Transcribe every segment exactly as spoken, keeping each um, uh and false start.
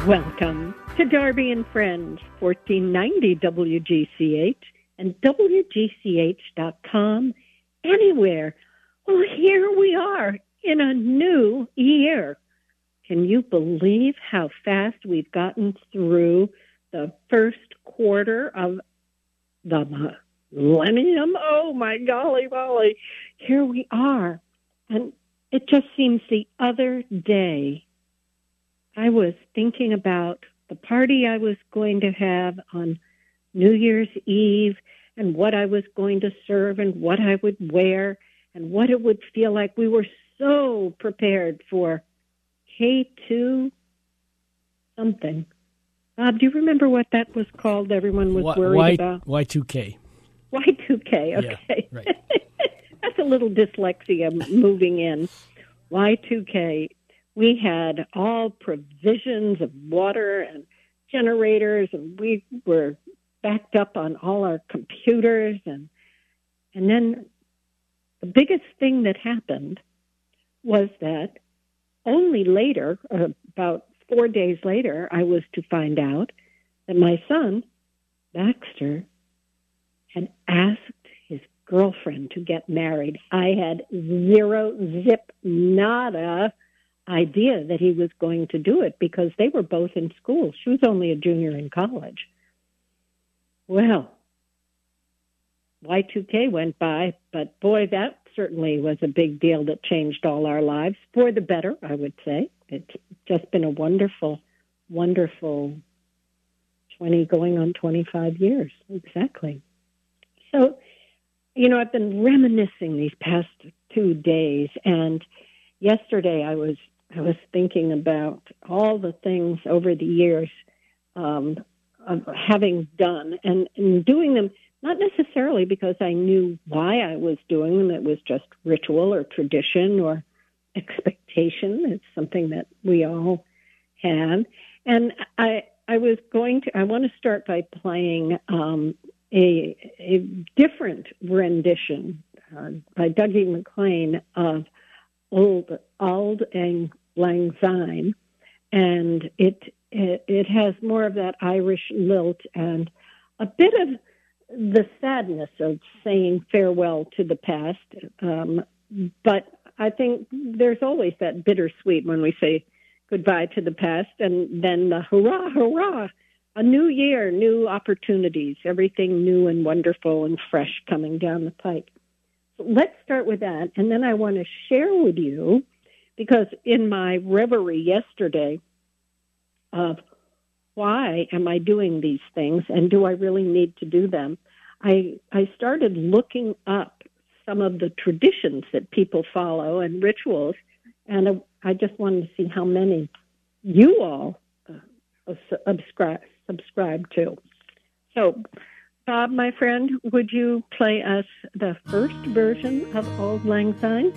Welcome to Darby and Friends, fourteen ninety W G C H and W G C H dot com, anywhere. Well, here we are in a new year. Can you believe how fast we've gotten through the first quarter of the millennium? Oh, my golly golly. Here we are. And it just seems the other day I was thinking about the party I was going to have on New Year's Eve and what I was going to serve and what I would wear and what it would feel like. We were so prepared for K two something. Bob, do you remember what that was called? Everyone was worried y, about Y two K. Y two K, okay. Yeah, right. That's a little dyslexia moving in. Y two K. We had all provisions of water and generators, and we were backed up on all our computers. And and then the biggest thing that happened was that only later, uh, about four days later, I was to find out that my son, Baxter, had asked his girlfriend to get married. I had zero, zip, nada idea that he was going to do it because they were both in school. She was only a junior in college. Well, Y two K went by, but boy, that certainly was a big deal that changed all our lives for the better, I would say. It's just been a wonderful, wonderful twenty going on twenty-five years. Exactly. So, you know, I've been reminiscing these past two days, and yesterday I was I was thinking about all the things over the years um, of having done and, and doing them, not necessarily because I knew why I was doing them. It was just ritual or tradition or expectation. It's something that we all have. And I I was going to, I want to start by playing um, a, a different rendition uh, by Dougie MacLean of Old Auld Lang Syne, and it, it it has more of that Irish lilt and a bit of the sadness of saying farewell to the past. Um, but I think there's always that bittersweet when we say goodbye to the past, and then the hurrah, hurrah, a new year, new opportunities, everything new and wonderful and fresh coming down the pike. Let's start with that, and then I want to share with you, because in my reverie yesterday of why am I doing these things and do I really need to do them, I I started looking up some of the traditions that people follow and rituals, and I, I just wanted to see how many you all uh, subscribe, subscribe to. So, Bob, my friend, would you play us the first version of Auld Lang Syne?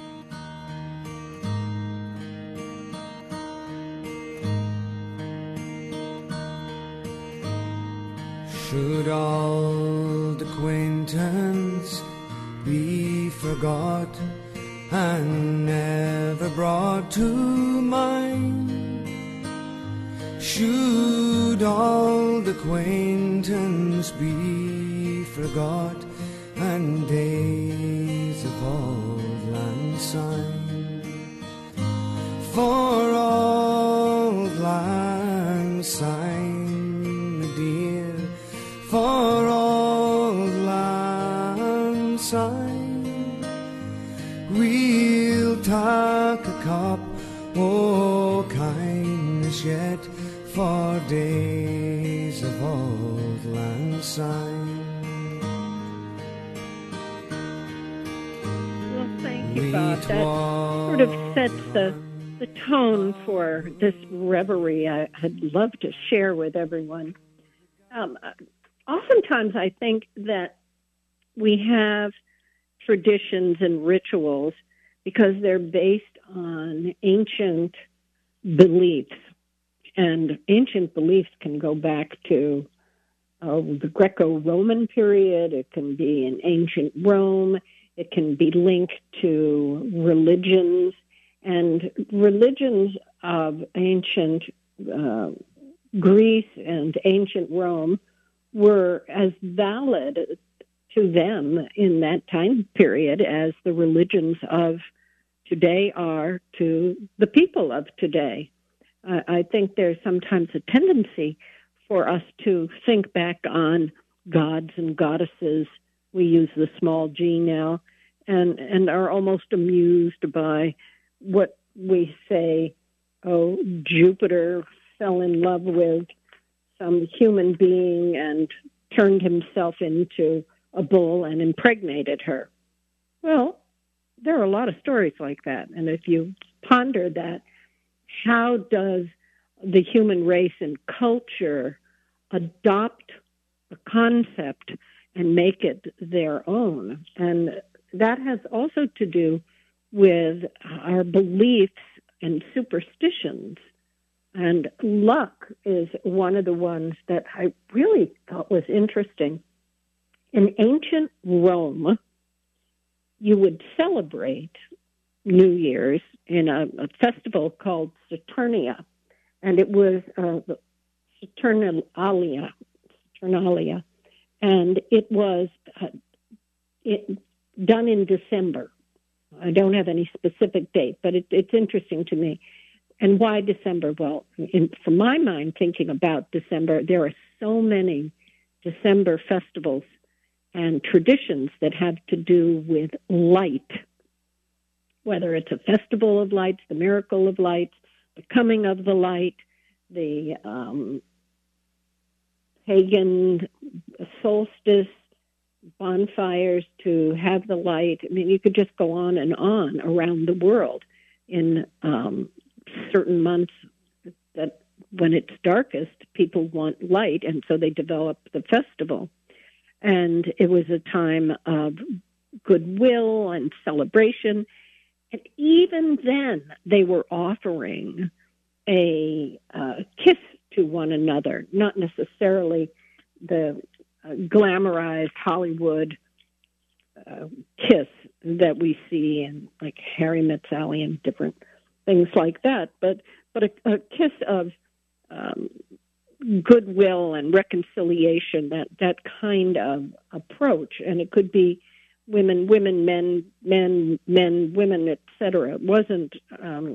Should old acquaintance be forgot and never brought to mind? Should old acquaintance be forgot and days of Auld Lang Syne? For Auld Lang Syne, my dear, for Auld Lang Syne, we'll take a cup, oh kindness yet, for days of Auld Lang Syne. Well, thank you, Bob. That sort of sets the the tone for this reverie I, I'd love to share with everyone. Um, oftentimes I think that we have traditions and rituals because they're based on ancient beliefs. And ancient beliefs can go back to uh, the Greco-Roman period. It can be in ancient Rome. It can be linked to religions. And religions of ancient uh, Greece and ancient Rome were as valid to them in that time period as the religions of today are to the people of today. Uh, I think there's sometimes a tendency for us to think back on gods and goddesses. We use the small g now, and, and are almost amused by what we say, oh, Jupiter fell in love with some human being and turned himself into a bull and impregnated her. Well, there are a lot of stories like that. And if you ponder that, how does the human race and culture adopt a concept and make it their own? And that has also to do with our beliefs and superstitions. And luck is one of the ones that I really thought was interesting. In ancient Rome, you would celebrate New Year's in a, a festival called Saturnalia, and it was uh, Saturnalia, Saturnalia, and it was uh, it, done in December. I don't have any specific date, but it, it's interesting to me. And why December? Well, in, from my mind, thinking about December, there are so many December festivals and traditions that have to do with light, whether it's a festival of lights, the miracle of lights, the coming of the light, the um, pagan solstice, bonfires to have the light. I mean, you could just go on and on around the world in um, certain months that when it's darkest, people want light, and so they develop the festival. And it was a time of goodwill and celebration. And even then, they were offering a uh, kiss to one another, not necessarily the uh, glamorized Hollywood uh, kiss that we see in like Harry Met Sally and different things like that, but but a, a kiss of um, goodwill and reconciliation, that that kind of approach. And it could be women, women, men, men, men, women, et cetera. It wasn't, um,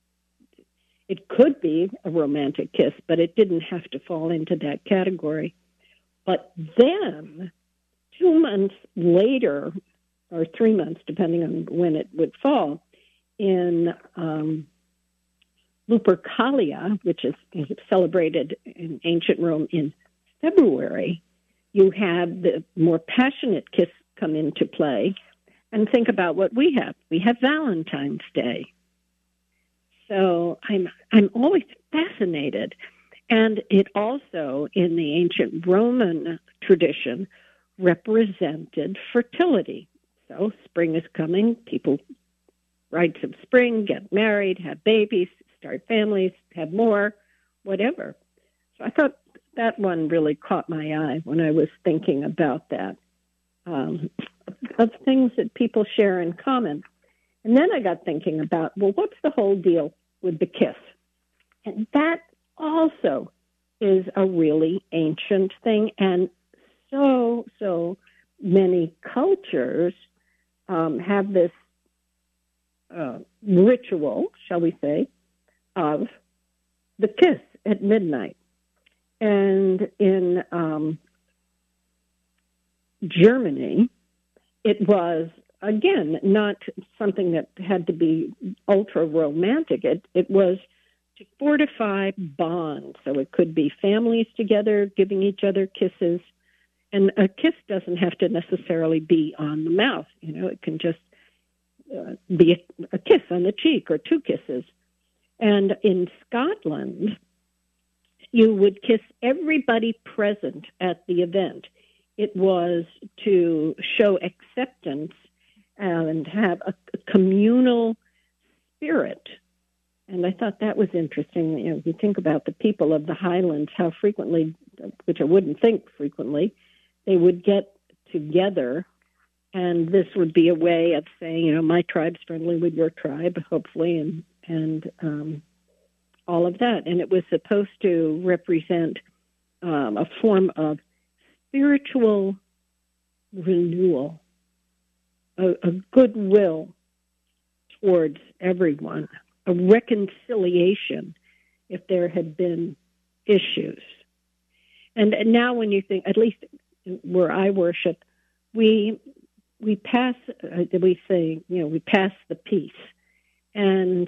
it could be a romantic kiss, but it didn't have to fall into that category. But then, two months later, or three months, depending on when it would fall, in um, Lupercalia, which is celebrated in ancient Rome in February, you have the more passionate kiss come into play. And think about what we have. We have Valentine's Day. So I'm I'm always fascinated. And it also, in the ancient Roman tradition, represented fertility. So spring is coming, people rites of spring, get married, have babies, start families, have more, whatever. So I thought that one really caught my eye when I was thinking about that, um, of things that people share in common. And then I got thinking about, well, what's the whole deal with the kiss? And that also is a really ancient thing, and so, so many cultures um, have this uh, ritual, shall we say, of the kiss at midnight. And in um, Germany, it was, again, not something that had to be ultra-romantic. It, it was to fortify bonds. So it could be families together giving each other kisses. And a kiss doesn't have to necessarily be on the mouth. You know, it can just uh, be a, a kiss on the cheek or two kisses. And in Scotland, you would kiss everybody present at the event. It was to show acceptance and have a, a communal spirit. And I thought that was interesting. You know, if you think about the people of the Highlands, how frequently, which I wouldn't think frequently, they would get together, and this would be a way of saying, you know, my tribe's friendly with your tribe, hopefully, and and um, all of that. And it was supposed to represent um, a form of spiritual renewal, a, a goodwill towards everyone, a reconciliation if there had been issues. And, and now when you think, at least where I worship, we we pass, uh, we say, you know, we pass the peace. And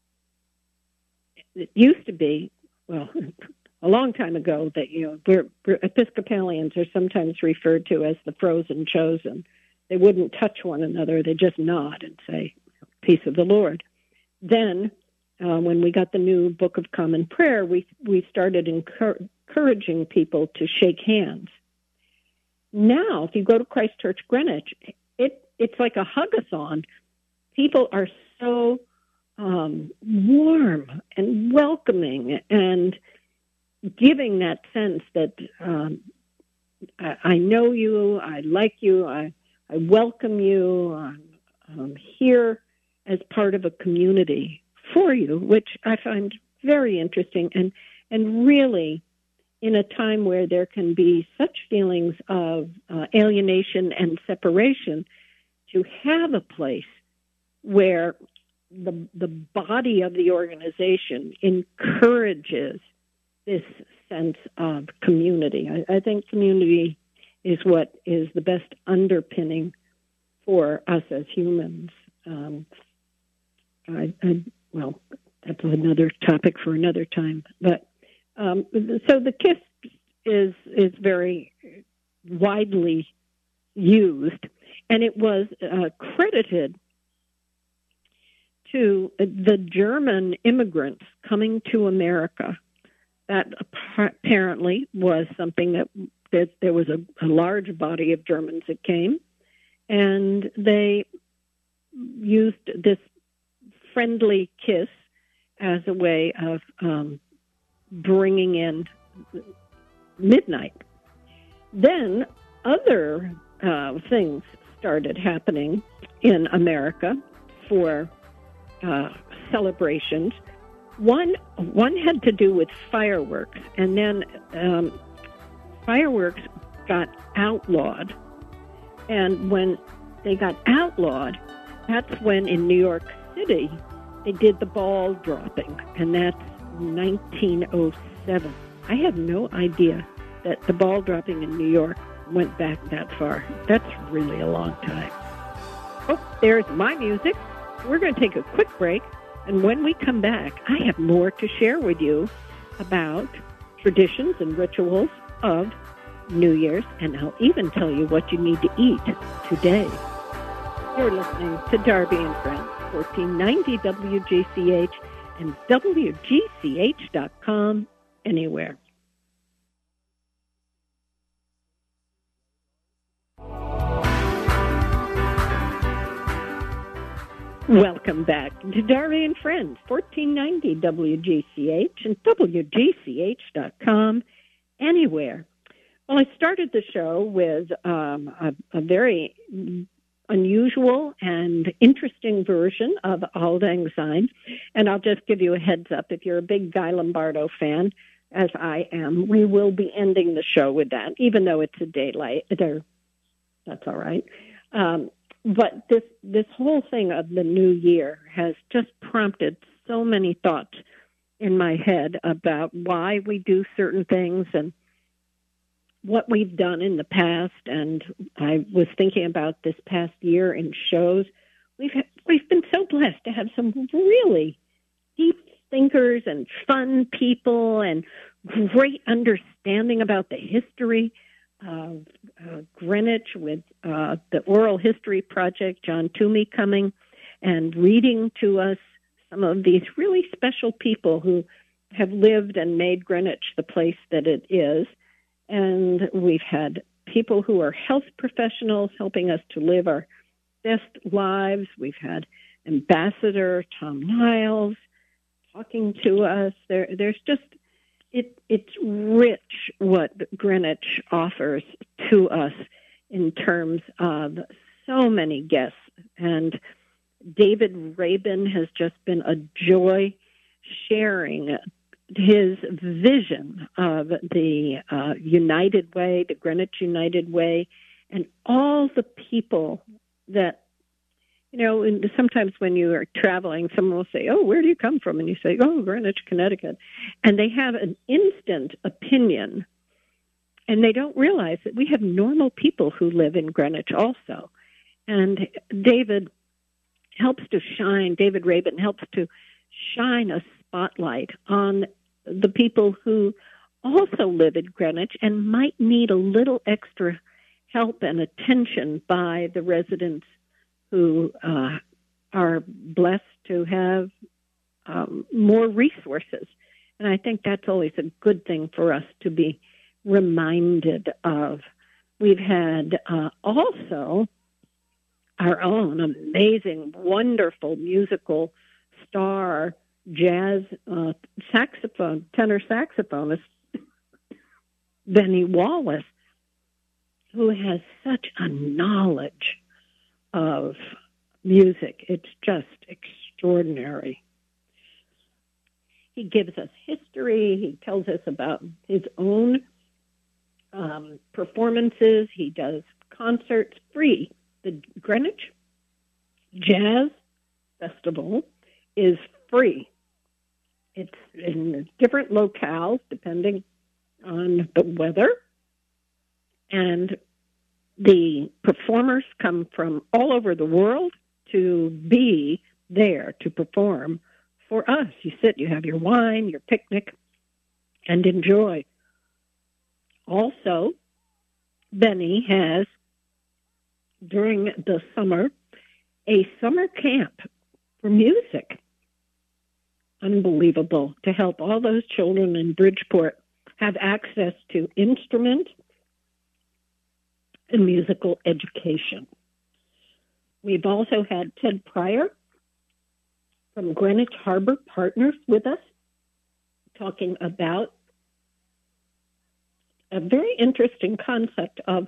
it used to be, well, a long time ago, that, you know, we're, we're Episcopalians are sometimes referred to as the frozen chosen. They wouldn't touch one another. They just nod and say, peace of the Lord. Then, uh, when we got the new Book of Common Prayer, we we started encouraging encouraging people to shake hands. Now, if you go to Christ Church Greenwich, it it's like a hug-a-thon. People are so um, warm and welcoming and giving that sense that um, I, I know you, I like you, I, I welcome you, I'm, I'm here as part of a community for you, which I find very interesting and, and really in a time where there can be such feelings of uh, alienation and separation, to have a place where the the body of the organization encourages this sense of community. I, I think community is what is the best underpinning for us as humans. Um, I, I, well, that's another topic for another time, but Um, so the KISS is is very widely used, and it was uh, credited to the German immigrants coming to America. That apparently was something that, that there was a, a large body of Germans that came, and they used this friendly kiss as a way of um, bringing in midnight. Then other uh, things started happening in America for uh, celebrations. One one had to do with fireworks, and then um, fireworks got outlawed. And when they got outlawed, that's when in New York City they did the ball dropping, and that's nineteen oh seven. I had no idea that the ball dropping in New York went back that far. That's really a long time. Oh, there's my music. We're going to take a quick break, and when we come back, I have more to share with you about traditions and rituals of New Year's, and I'll even tell you what you need to eat today. You're listening to Darby and Friends, fourteen ninety W G C H, and W G C H dot com, anywhere. Welcome back to Darby and Friends, fourteen ninety W G C H and W G C H dot com, anywhere. Well, I started the show with um, a, a very unusual and interesting version of Auld Lang Syne, and I'll just give you a heads up. If you're a big Guy Lombardo fan, as I am, we will be ending the show with that, even though it's a day late. That's all right. Um, but this this whole thing of the new year has just prompted so many thoughts in my head about why we do certain things and what we've done in the past. And I was thinking about this past year in shows. We've had, we've been so blessed to have some really deep thinkers and fun people and great understanding about the history of uh, Greenwich with uh, the Oral History Project, John Toomey coming and reading to us some of these really special people who have lived and made Greenwich the place that it is. And we've had people who are health professionals helping us to live our best lives. We've had Ambassador Tom Niles talking to us. There, there's just, it, it's rich what Greenwich offers to us in terms of so many guests. And David Rabin has just been a joy sharing his vision of the uh, United Way, the Greenwich United Way, and all the people that, you know, and sometimes when you are traveling, someone will say, oh, where do you come from? And you say, oh, Greenwich, Connecticut. And they have an instant opinion, and they don't realize that we have normal people who live in Greenwich also. And David helps to shine, David Rabin helps to shine a spotlight on the people who also live in Greenwich and might need a little extra help and attention by the residents who uh, are blessed to have um, more resources. And I think that's always a good thing for us to be reminded of. We've had uh, also our own amazing, wonderful musical star, jazz uh, saxophone, tenor saxophonist, Benny Wallace, who has such a knowledge of music. It's just extraordinary. He gives us history. He tells us about his own um, performances. He does concerts free. The Greenwich Jazz Festival is free. It's in different locales depending on the weather. And the performers come from all over the world to be there to perform for us. You sit, you have your wine, your picnic, and enjoy. Also, Benny has, during the summer, a summer camp for music. Unbelievable, to help all those children in Bridgeport have access to instrument and musical education. We've also had Ted Pryor from Greenwich Harbor Partners with us, talking about a very interesting concept of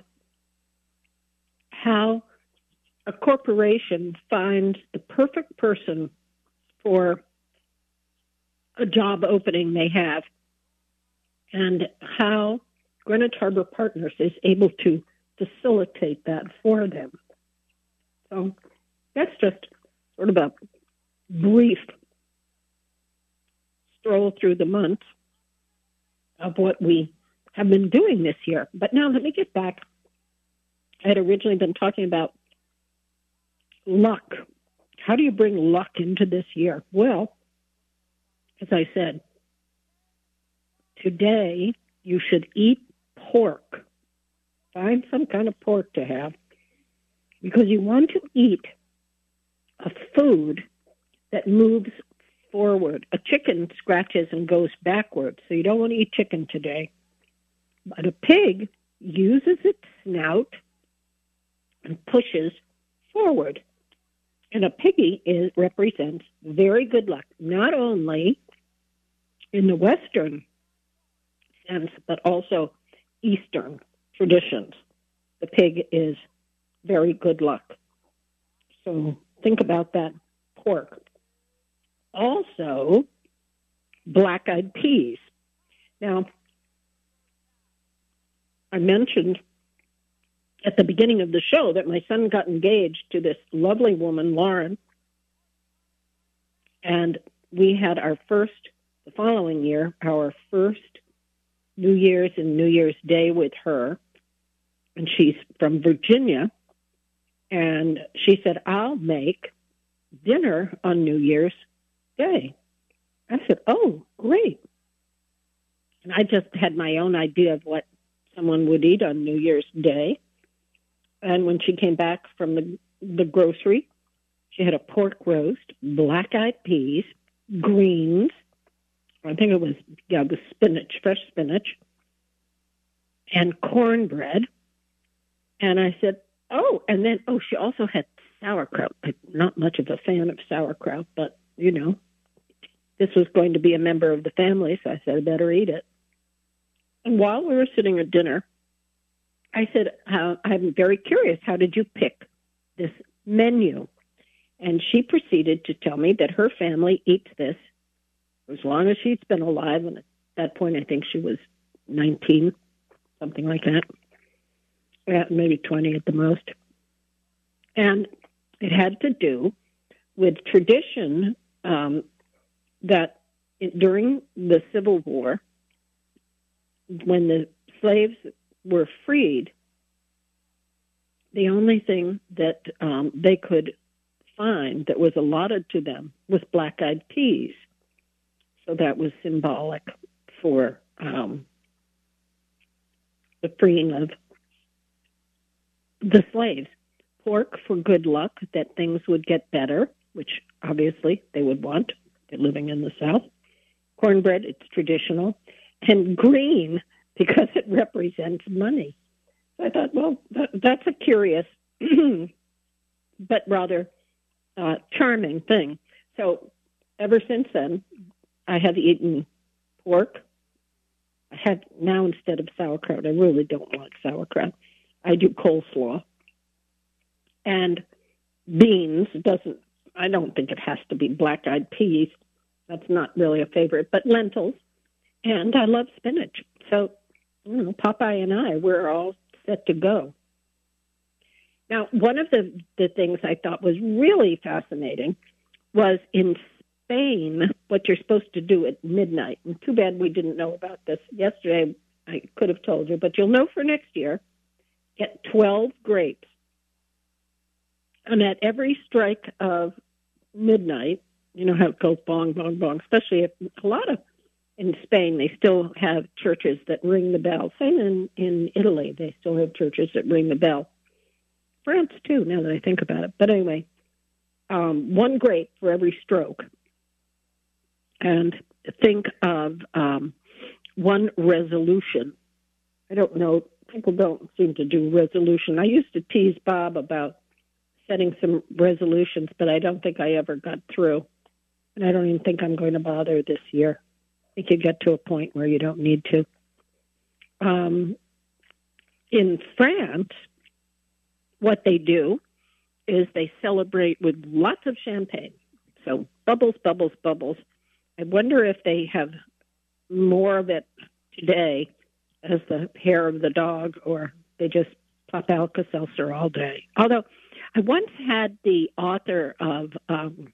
how a corporation finds the perfect person for a job opening they have, and how Greenwich Harbor Partners is able to facilitate that for them. So that's just sort of a brief stroll through the months of what we have been doing this year. But now let me get back. I had originally been talking about luck. How do you bring luck into this year? Well, as I said, today you should eat pork. Find some kind of pork to have, because you want to eat a food that moves forward. A chicken scratches and goes backwards, so you don't want to eat chicken today. But a pig uses its snout and pushes forward. And a piggy is represents very good luck, not only in the Western sense, but also Eastern traditions. The pig is very good luck. So think about that pork. Also, black-eyed peas. Now, I mentioned at the beginning of the show that my son got engaged to this lovely woman, Lauren, and we had our first, the following year, our first New Year's and New Year's Day with her, and she's from Virginia, and she said, I'll make dinner on New Year's Day. I said, oh, great. And I just had my own idea of what someone would eat on New Year's Day. And when she came back from the, the grocery, she had a pork roast, black-eyed peas, greens, I think it was, yeah, the spinach, fresh spinach, and cornbread. And I said, oh, and then, oh, she also had sauerkraut. I'm not much of a fan of sauerkraut, but, you know, this was going to be a member of the family, so I said, I better eat it. And while we were sitting at dinner, I said, uh, I'm very curious, how did you pick this menu? And she proceeded to tell me that her family eats this as long as she's been alive. And at that point, I think she was nineteen, something like that. Yeah, maybe twenty at the most. And it had to do with tradition um, that it, during the Civil War, when the slaves were freed, the only thing that um, they could find that was allotted to them was black-eyed peas. So that was symbolic for um, the freeing of the slaves. Pork for good luck, that things would get better, which obviously they would want. They're living in the South. Cornbread, it's traditional. And green, because it represents money. So I thought, well, that, that's a curious but rather uh, charming thing. So ever since then, I have eaten pork. I have now, instead of sauerkraut, I really don't like sauerkraut. I do coleslaw. And beans doesn't, I don't think it has to be black-eyed peas. That's not really a favorite, but lentils. And I love spinach. So, you know, Popeye and I, we're all set to go. Now, one of the, the things I thought was really fascinating was in Spain, what you're supposed to do at midnight. And too bad we didn't know about this yesterday. I could have told you, but you'll know for next year. Get twelve grapes. And at every strike of midnight, you know how it goes bong, bong, bong, especially if a lot of, in Spain, they still have churches that ring the bell. Same in, in Italy, they still have churches that ring the bell. France, too, now that I think about it. But anyway, um, one grape for every stroke. And think of um, one resolution. I don't know, people don't seem to do resolution. I used to tease Bob about setting some resolutions, but I don't think I ever got through. And I don't even think I'm going to bother this year. I think you get to a point where you don't need to. Um, in France, what they do is they celebrate with lots of champagne. So bubbles, bubbles, bubbles. I wonder if they have more of it today as the hair of the dog, or they just pop Alka-Seltzer all day. Although I once had the author of um,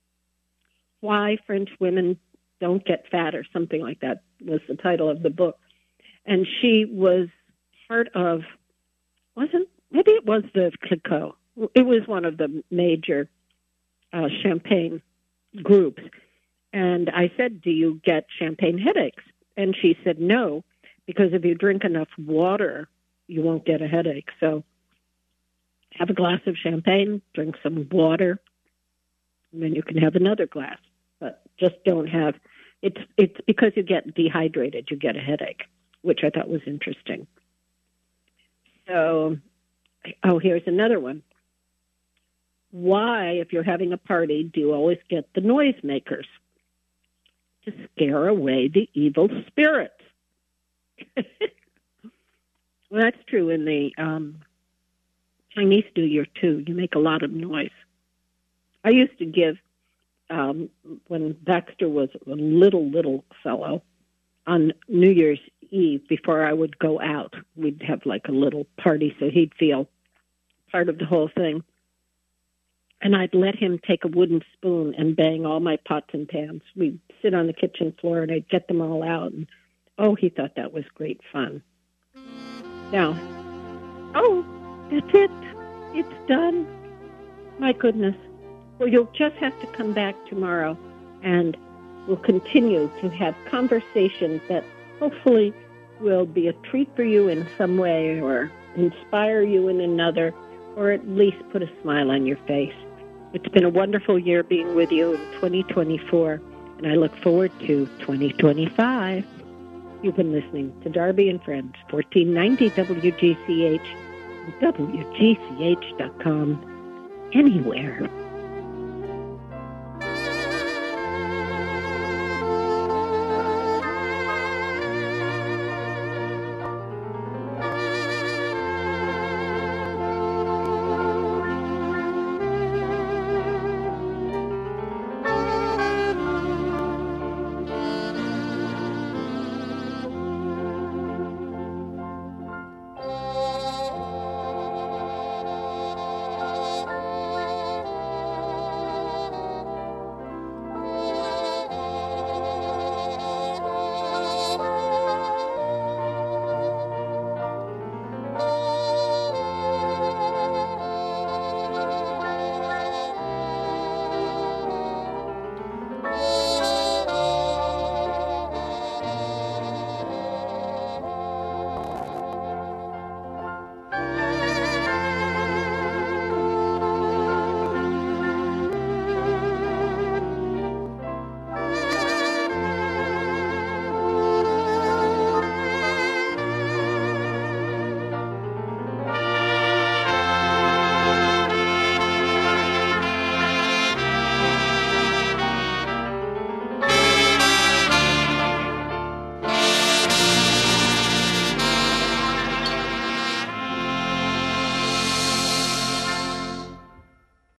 Why French Women Don't Get Fat, or something like that was the title of the book. And she was part of, wasn't, maybe it was the Clicquot. It was one of the major uh, champagne groups. And I said, do you get champagne headaches? And she said, no, because if you drink enough water, you won't get a headache. So have a glass of champagne, drink some water, and then you can have another glass. But just don't have, it's it's because you get dehydrated, you get a headache, which I thought was interesting. So, oh, here's another one. Why, if you're having a party, do you always get the noisemakers? To scare away the evil spirits. Well, that's true in the um, Chinese New Year, too. You make a lot of noise. I used to give, um, when Baxter was a little, little fellow, on New Year's Eve, before I would go out, we'd have like a little party so he'd feel part of the whole thing. And I'd let him take a wooden spoon and bang all my pots and pans. We'd sit on the kitchen floor and I'd get them all out. And, oh, he thought that was great fun. Now, oh, that's it. It's done. My goodness. Well, you'll just have to come back tomorrow and we'll continue to have conversations that hopefully will be a treat for you in some way, or inspire you in another, or at least put a smile on your face. It's been a wonderful year being with you in twenty twenty-four, and I look forward to twenty twenty-five. You've been listening to Darby and Friends, fourteen ninety W G C H, W G C H dot com, anywhere.